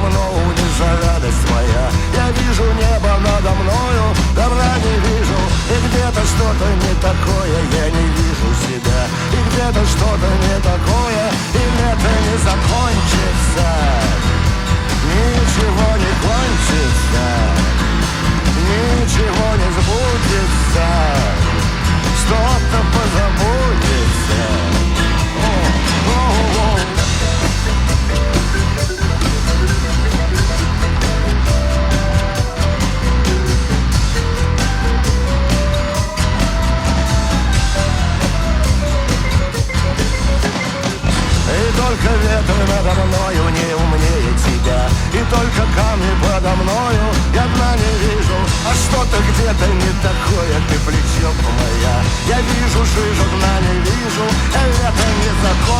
давно унижа радость моя. Я вижу небо надо мною, добра не вижу. И где-то что-то не такое, я не вижу себя. И где-то что-то не такое, и лето не закончится. Ничего не кончится, ничего не сбудется, что-то позабудется. И только ветер надо мною не умнее тебя, и только камни подо мною я дна не вижу. А что-то где-то не такое, ты плечом моя. Я вижу жижу, дна не вижу, это не закон.